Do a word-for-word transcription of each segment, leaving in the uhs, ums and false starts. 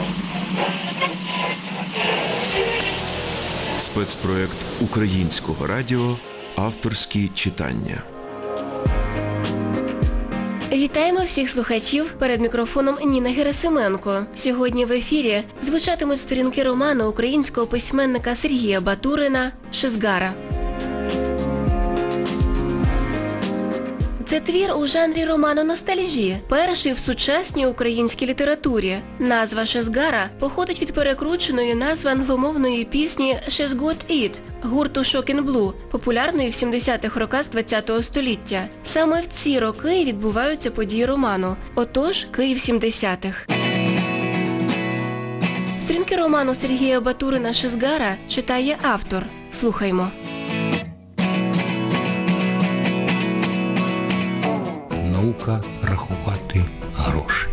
Спецпроект Українського радіо «Авторські читання». Вітаємо всіх слухачів, перед мікрофоном Ніна Герасименко. Сьогодні в ефірі звучатимуть сторінки роману українського письменника Сергія Батурина «Шизгара». Це твір у жанрі роману ностальжі, перший в сучасній українській літературі. Назва «Шизгара» походить від перекрученої назви англомовної пісні «She's Got It» гурту Shocking Blue, популярної в сімдесятих роках ХХ століття. Саме в ці роки відбуваються події роману. Отож, Київ сімдесятих. Сторінки роману Сергія Батурина «Шизгара» читає автор. Слухаймо. Наука рахувати гроші.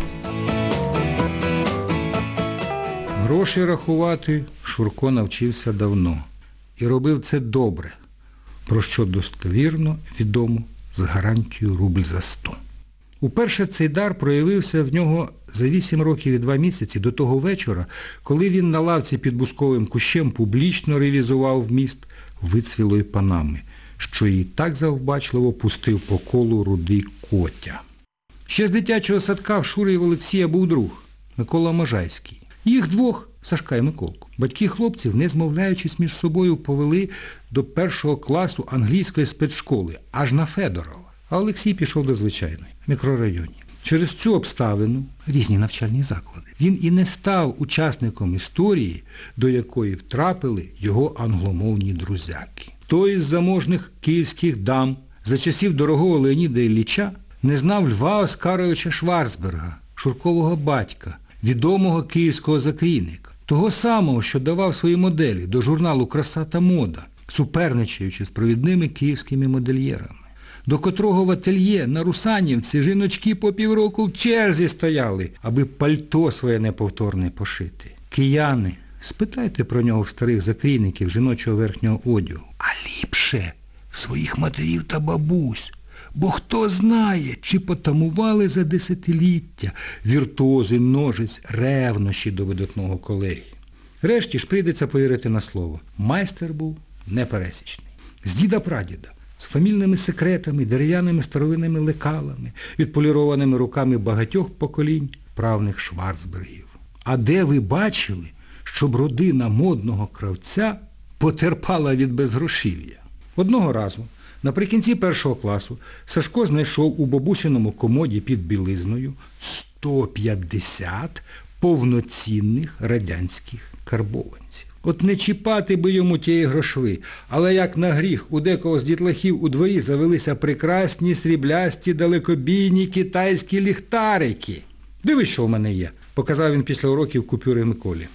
Гроші рахувати Шурко навчився давно. І робив це добре, про що достовірно відомо з гарантією рубль за сто. Уперше цей дар проявився в нього за вісім років і два місяці до того вечора, коли він на лавці під бусковим кущем публічно ревізував вміст вицвілої панами, що її так завбачливо пустив по колу рудий Котя. Ще з дитячого садка в Шури і в Олексія був друг – Микола Можайський. Їх двох, Сашка і Миколку, батьки хлопців, не змовляючись між собою, повели до першого класу англійської спецшколи, аж на Федорова. А Олексій пішов до звичайної, в мікрорайоні. Через цю обставину, різні навчальні заклади, він і не став учасником історії, до якої втрапили його англомовні друзяки. Той із заможних київських дам за часів дорогого Леоніда Ілліча не знав Льва Оскаровича Шварцберга, Шуркового батька, відомого київського закрійника, того самого, що давав свої моделі до журналу «Краса та мода», суперничаючи з провідними київськими модельєрами, до котрого в ательє на Русанівці жіночки по півроку в черзі стояли, аби пальто своє неповторне пошити. Кияни, спитайте про нього в старих закрійників жіночого верхнього одягу, а ліпше в своїх матерів та бабусь. Бо хто знає, чи потамували за десятиліття віртуози ножиць ревнощі до видатного колеги. Решті ж прийдеться повірити на слово. Майстер був непересічний. З діда-прадіда, з фамільними секретами, дерев'яними старовинними лекалами, відполірованими руками багатьох поколінь правних Шварцбергів. А де ви бачили, щоб родина модного кравця потерпала від безгрошів'я? Одного разу, наприкінці першого класу, Сашко знайшов у бабусиному комоді під білизною сто п'ятдесят повноцінних радянських карбованців. От не чіпати би йому тієї грошви, але як на гріх у декого з дітлахів у дворі завелися прекрасні сріблясті далекобійні китайські ліхтарики. Дивись, що в мене є, показав він після уроків купюри Миколі.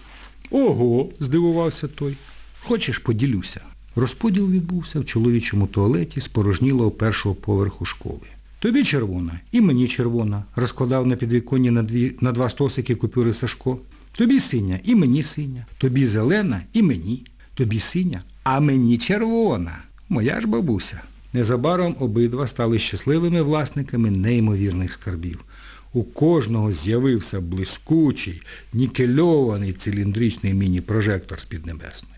Ого, здивувався той. Хочеш, поділюся? Розподіл відбувся в чоловічому туалеті спорожнілого першого поверху школи. Тобі червона, і мені червона, розкладав на підвіконні на, дві, на два стосики купюри Сашко. Тобі синя, і мені синя. Тобі зелена, і мені. Тобі синя, а мені червона. Моя ж бабуся. Незабаром обидва стали щасливими власниками неймовірних скарбів. У кожного з'явився блискучий, нікельований циліндричний міні-прожектор з-під небесної.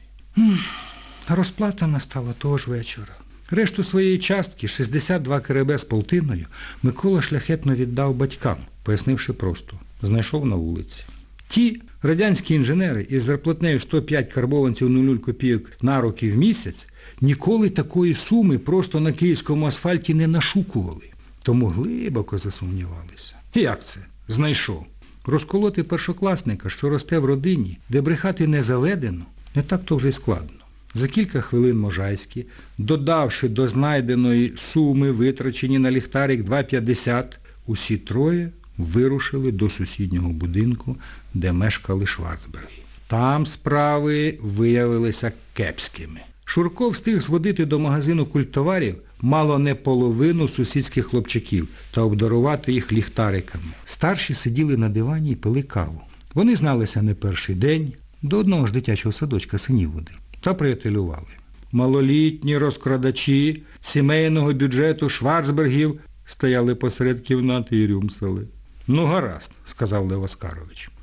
Розплата настала того ж вечора. Решту своєї частки, шістдесят два КРБ з полтиною, Микола шляхетно віддав батькам, пояснивши просто, знайшов на вулиці. Ті радянські інженери із зарплатнею сто п'ять карбованців нуль копійок на руки в місяць ніколи такої суми просто на київському асфальті не нашукували. Тому глибоко засумнівалися. Як це? Знайшов. Розколоти першокласника, що росте в родині, де брехати не заведено, не так-то вже й складно. За кілька хвилин Можайський, додавши до знайденої суми, витрачені на ліхтарик два п'ятдесят, усі троє вирушили до сусіднього будинку, де мешкали Шварцберги. Там справи виявилися кепськими. Шурко встиг зводити до магазину культтоварів мало не половину сусідських хлопчаків та обдарувати їх ліхтариками. Старші сиділи на дивані і пили каву. Вони зналися не перший день, до одного ж дитячого садочка синів водили, та приятелювали. Малолітні розкрадачі сімейного бюджету Шварцбергів стояли посеред кімнати і рюмсали. «Ну гаразд», – сказав Лев Оскарович.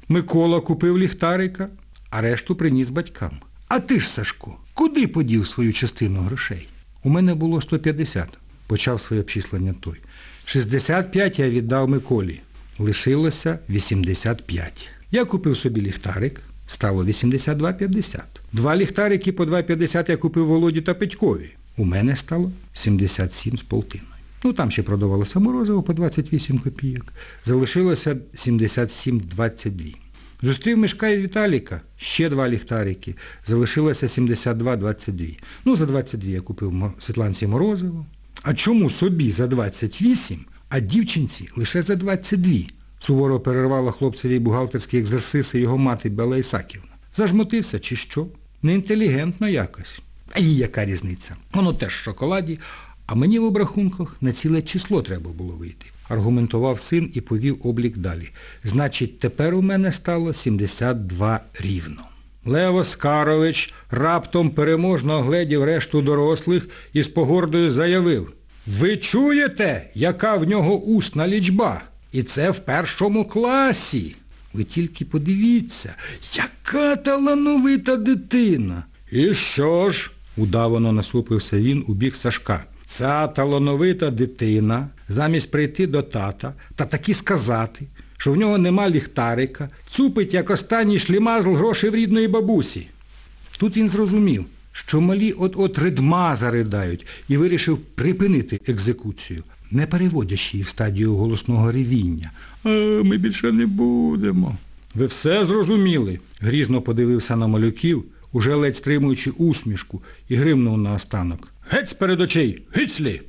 Микола купив ліхтарика, а решту приніс батькам. А ти ж, Сашко, куди подів свою частину грошей? У мене було сто п'ятдесят, почав своє обчислення той. шістдесят п'ять я віддав Миколі. Лишилося вісімдесят п'ять. Я купив собі ліхтарик, стало вісімдесят два п'ятдесят. Два ліхтарики по два п'ятдесят я купив Володі та Петькові. У мене стало сімдесят сім з полтиною. Ну, там ще продавалося морозиво по двадцять вісім копійок. Залишилося сімдесят сім двадцять два. Зустрів Мишка і Віталіка, ще два ліхтарики. Залишилося сімдесят два двадцять два. Ну, за двадцять два я купив Світланці морозиво. А чому собі за двадцять вісім, а дівчинці лише за двадцять два? Суворо перервала хлопцеві бухгалтерські екзерсиси його мати Бела Ісаківна. Зажмотився чи що? Неінтелігентно якось. А їй яка різниця? Воно теж в шоколаді, а мені в обрахунках на ціле число треба було вийти. Аргументував син і повів облік далі. Значить, тепер у мене стало сімдесят два рівно. Лев Оскарович раптом переможно огледів решту дорослих і з погордою заявив: «Ви чуєте, яка в нього усна лічба? І це в першому класі. Ви тільки подивіться, яка талановита дитина!» «І що ж?» – удавано насупився він у бік Сашка. «Ця талановита дитина, замість прийти до тата та таки сказати, що в нього нема ліхтарика, цупить, як останній шлімазл, гроші в рідної бабусі». Тут він зрозумів, що малі от-от ридма заридають, і вирішив припинити екзекуцію, не переводячи її в стадію голосного ревіння. «А, ми більше не будемо». «Ви все зрозуміли?» – грізно подивився на малюків, уже ледь стримуючи усмішку, і гримнув наостанок. «Геть з-перед очей! Гицлі!»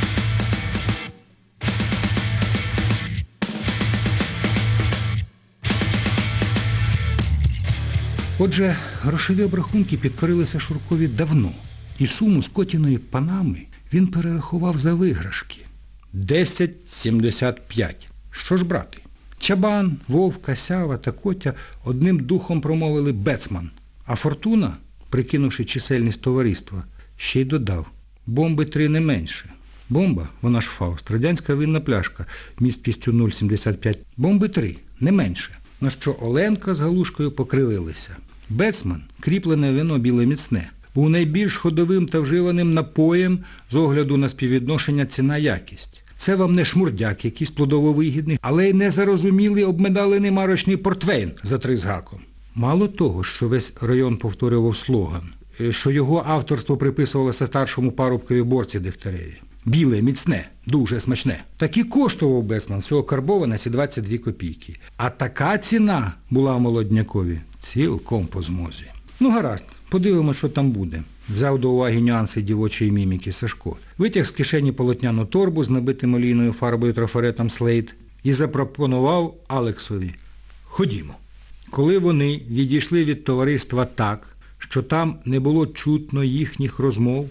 Отже, грошові обрахунки підкорилися Шуркові давно, і суму з Котіної панами він перерахував за виграшки. десять сімдесят п'ять. Що ж брати? Чабан, Вовка, Сява та Котя одним духом промовили «бецман», а Фортуна, прикинувши чисельність товариства, ще й додав: «Бомби три не менше». Бомба, вона ж Фауст, радянська винна пляшка, місткістю нуль цілих сімдесят п'ять. Бомби три, не менше. На що Оленка з Галушкою покривилися. Бецман – кріплене вино біле міцне. Був найбільш ходовим та вживаним напоєм з огляду на співвідношення ціна-якість. Це вам не шмурдяк якийсь плодово-вигідний, але й незарозумілий обмедалений марочний портвейн за три з гаком. Мало того, що весь район повторював слоган, що його авторство приписувалося старшому парубкові Борці Дегтяреві. Біле, міцне, дуже смачне. Так і коштував Бецман всього карбована ці двадцять дві копійки. А така ціна була в Молоднякові цілком по змозі. Ну гаразд, подивимось, що там буде. Взяв до уваги нюанси дівочої міміки Сашко. Витяг з кишені полотняну торбу з набитим олійною фарбою трафаретом Слейд і запропонував Алексові: «Ходімо». Коли вони відійшли від товариства так, що там не було чутно їхніх розмов,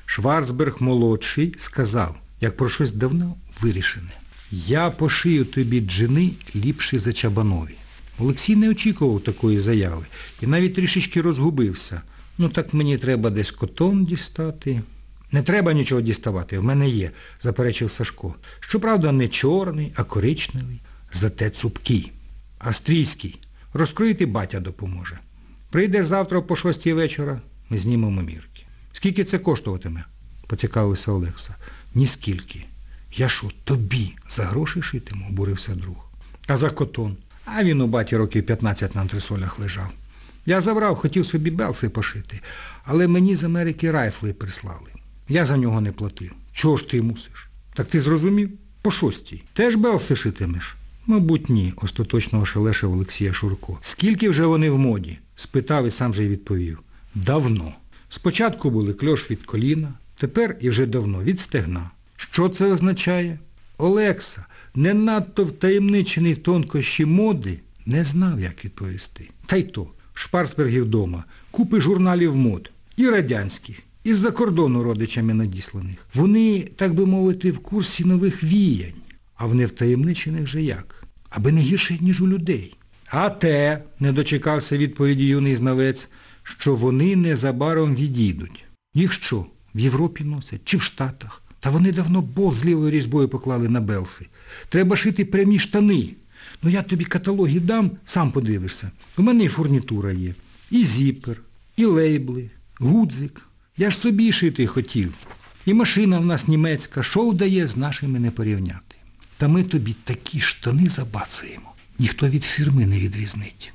Шварцберг-молодший сказав, як про щось давно вирішене: «Я пошию тобі джини ліпші за Чабанові». Олексій не очікував такої заяви і навіть трішечки розгубився. «Ну так мені треба десь котон дістати». «Не треба нічого діставати, в мене є», – заперечив Сашко. «Щоправда, не чорний, а коричневий, зате цупкий. Австрійський. Розкроїти батя допоможе. Прийдеш завтра по шостій вечора, ми знімемо мірки». «Скільки це коштуватиме?» – поцікавився Олекса. «Ніскільки. Я що, тобі за гроші шитиму?» – обурився друг. «А за котон?» «А він у баті років п'ятнадцять на антресолях лежав. Я забрав, хотів собі белси пошити, але мені з Америки райфли прислали. Я за нього не платив». «Чого ж ти мусиш?» «Так ти зрозумів? По шостій. Теж белси шитимеш?» «Мабуть, ні», – остаточно ошелешив Олексія Шурко. «Скільки вже вони в моді?» – спитав і сам же й відповів. «Давно. Спочатку були кльош від коліна, тепер і вже давно від стегна». «Що це означає?» Олекса, не надто втаємничений в тонкощі моди, не знав, як відповісти. Та й то, в Шварцбергі вдома купи журналів мод, і радянських, і з-за кордону родичами надісланих. Вони, так би мовити, в курсі нових віянь, а в невтаємничених же як? Аби не гірше, ніж у людей. А те, не дочекався відповіді юний знавець, що вони незабаром відійдуть. Їх що, в Європі носять чи в Штатах? Та вони давно болт з лівою різьбою поклали на белси. Треба шити прямі штани. Ну я тобі каталоги дам, сам подивишся. У мене і фурнітура є, і зіпер, і лейбли, гудзик. Я ж собі шити хотів. І машина в нас німецька, що вдає, з нашими не порівняти. Та ми тобі такі штани забацаємо. Ніхто від фірми не відрізнить.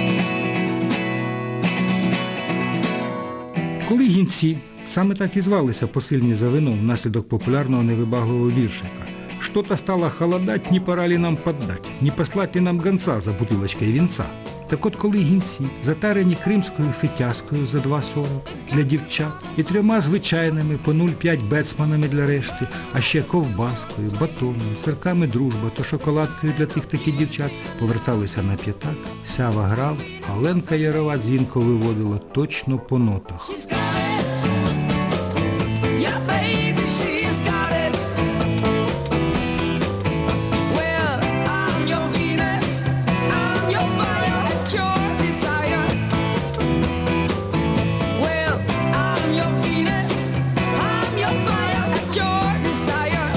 Коли гінці, саме так і звалися посильні за вином внаслідок популярного невибагливого віршика, «Что-то стало холодать, не пора ли нам поддать, не послать ли нам гонца за бутилочкою вінця». Так от коли гінці, затарені кримською фитязкою за два сорок для дівчат і трьома звичайними по нуль п'ять бецманами для решти, а ще ковбаскою, батоном, сирками дружба та шоколадкою для тих таких дівчат, поверталися на п'ятак, Сява грав, а Ленка Ярова дзвінко виводила точно по нотах. She's got it. Yeah, baby, she's got it. Well, I'm your Venus, I'm your fire, at your desire. Well, I'm your Venus, I'm your fire, at your desire.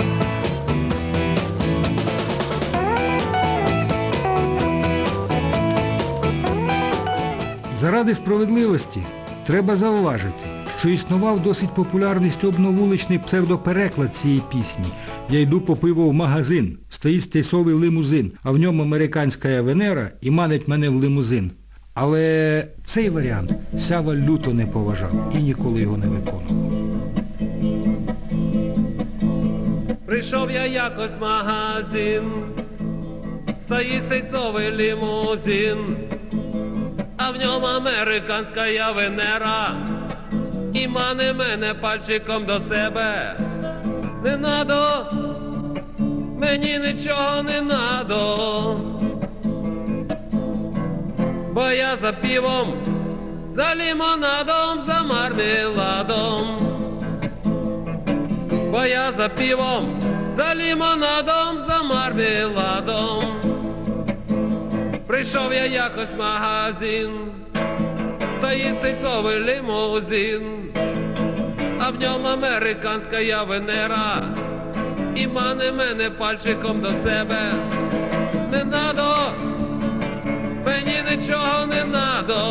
Заради справедливості треба зауважити, що існував досить популярний стьобно-вуличний псевдопереклад цієї пісні. «Я йду по пиво в магазин, стоїть стейсовий лимузин, а в ньому американська Венера і манить мене в лимузин». Але цей варіант Сява люто не поважав і ніколи його не виконував. Прийшов я якось в магазин, стоїть стейсовий лімузин, а в ньому американська я Венера, і мане мене пальчиком до себе. Не надо, мені нічого не надо, бо я за півом, за лимонадом, за мармеладом. Бо я за півом, за лимонадом, за мармеладом. Прийшов я якось в магазин, стоїть стейсовий лимузин, а в ньому американська я Венера, і мане мене пальчиком до себе. Не надо, мені нічого не надо,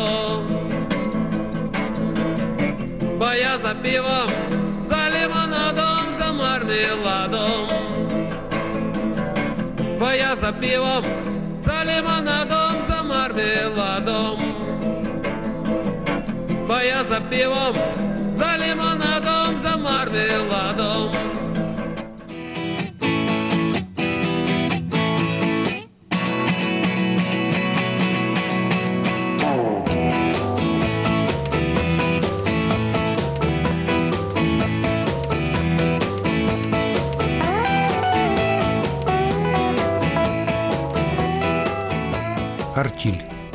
бо я за півом, за лимонадом, за мармеладом. Бо я за півом, за лимонадом, за мармеладом. Бо я за півом, за лимонадом, за мармеладом. Артіль.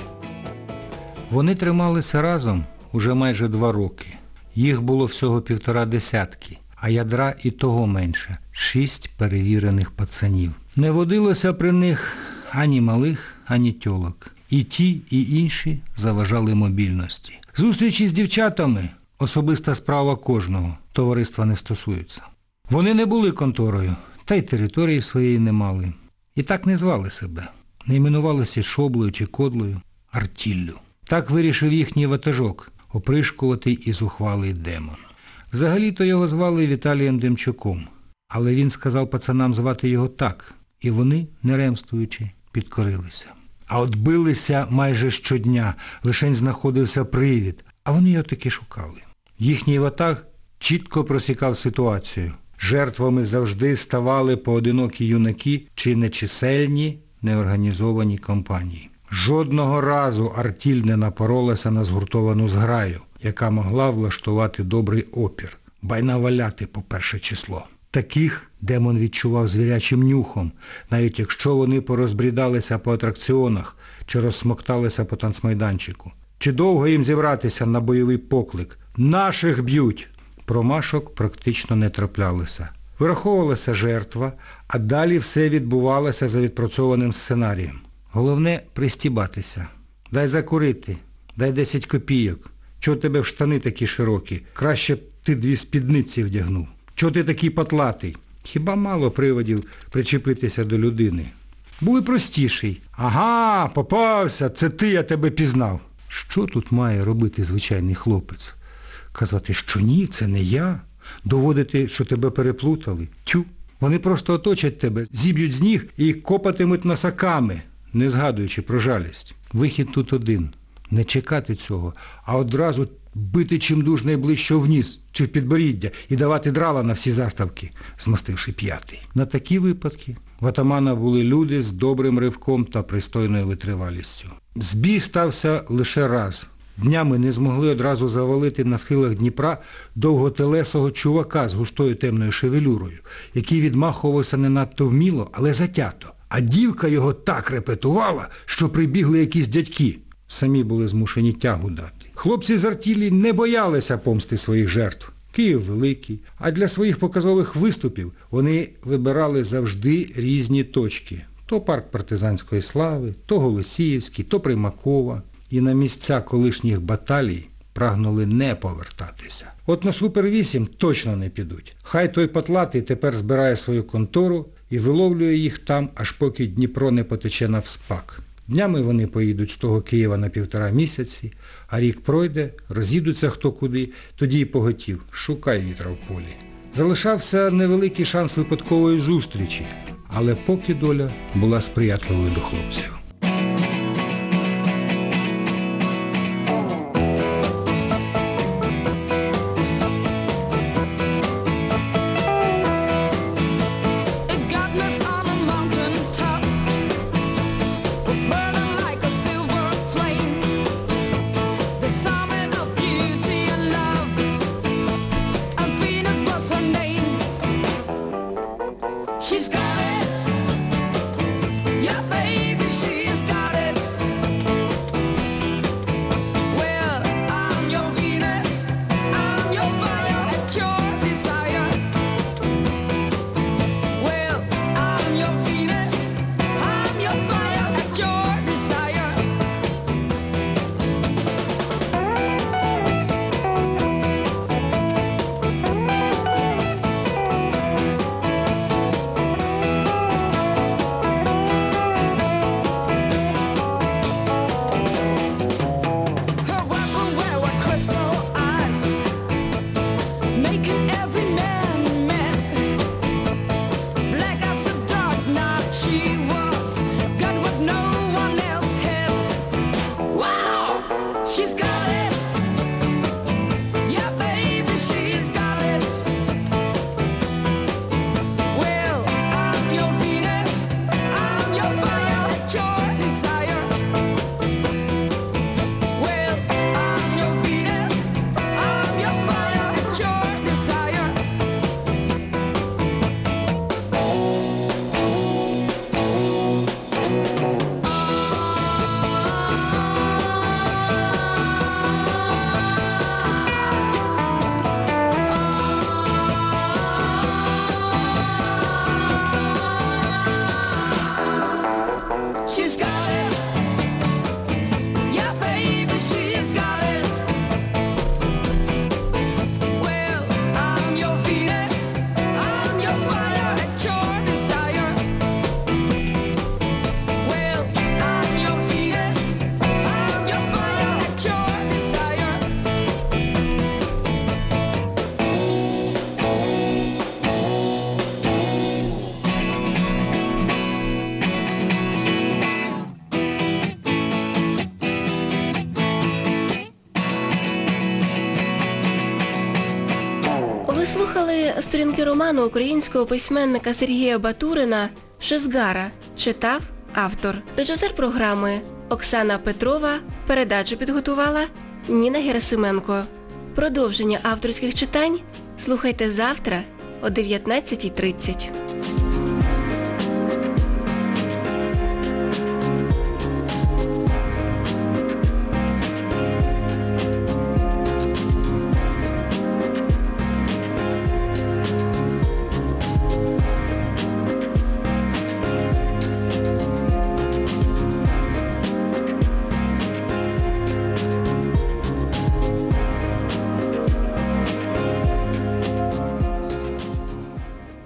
Вони трималися разом уже майже два роки. Їх було всього півтора десятки, а ядра і того менше – шість перевірених пацанів. Не водилося при них ані малих, ані тьолок. І ті, і інші заважали мобільності. Зустрічі з дівчатами – особиста справа кожного, товариства не стосуються. Вони не були конторою, та й території своєї не мали. І так не звали себе. Не іменувалися шоблою чи кодлою, артіллю. Так вирішив їхній ватажок, опришкуватий і зухвалий демон. Взагалі-то його звали Віталієм Демчуком, але він сказав пацанам звати його так, і вони, не ремствуючи, підкорилися. А от билися майже щодня, лишень знаходився привід, а вони його таки шукали. Їхній ватаг чітко просікав ситуацію. Жертвами завжди ставали поодинокі юнаки чи нечисельні, неорганізовані компанії. Жодного разу артіль не напоролася на згуртовану зграю, яка могла влаштувати добрий опір, ба й наваляти по перше число. Таких демон відчував звірячим нюхом, навіть якщо вони порозбрідалися по атракціонах чи розсмокталися по танцмайданчику. Чи довго їм зібратися на бойовий поклик? Наших б'ють! Промашок практично не траплялося. Вираховувалася жертва, а далі все відбувалося за відпрацьованим сценарієм. Головне – пристібатися. Дай закурити, дай десять копійок. Чого тебе в штани такі широкі? Краще б ти дві спідниці вдягнув. Чого ти такий патлатий? Хіба мало приводів причепитися до людини? був і простіший. Ага, попався, це ти, я тебе пізнав. Що тут має робити звичайний хлопець? Казати, що ні, це не я. Доводити, що тебе переплутали. Тю. Вони просто оточать тебе, зіб'ють з ніг і копатимуть носаками, не згадуючи про жалість. Вихід тут один. Не чекати цього, а одразу бити чимдуж найближче в ніс чи в підборіддя і давати драла на всі заставки, змастивши п'ятий. На такі випадки в атамана були люди з добрим ривком та пристойною витривалістю. Збій стався лише раз. Днями не змогли одразу завалити на схилах Дніпра довготелесого чувака з густою темною шевелюрою, який відмахувався не надто вміло, але затято. А дівка його так репетувала, що прибігли якісь дядьки. Самі були змушені тягу дати. Хлопці з артілі не боялися помсти своїх жертв. Київ великий, а для своїх показових виступів вони вибирали завжди різні точки. То парк партизанської слави, то Голосіївський, то Примакова. І на місця колишніх баталій прагнули не повертатися. От на Супер вісім точно не підуть. Хай той потлатий тепер збирає свою контору і виловлює їх там, аж поки Дніпро не потече навспак. Днями вони поїдуть з того Києва на півтора місяці, а рік пройде, роз'їдуться хто куди, тоді й поготів. Шукай вітра в полі. Залишався невеликий шанс випадкової зустрічі, але поки доля була сприятливою до хлопців. She's got it, yeah baby, she's got it. Well, I'm your Venus, I'm your fire at your desire. Well, I'm your Venus, I'm your fire at your desire. She's got it, yeah baby, she's got it. Well, I'm your Venus, I'm your fire at your desire. Well, I'm your Venus, I'm your fire at your desire. She's got it, yeah baby, she's got it. Well, I'm your Venus, I'm your fire at your desire. Well, I'm your Venus, I'm your fire at your desire. Ви слухали сторінки роману українського письменника Сергія Батурина «Шезгара». Читав автор. Режисер програми Оксана Петрова. Передачу підготувала Ніна Герасименко. Продовження авторських читань слухайте завтра о дев'ятнадцятій тридцять.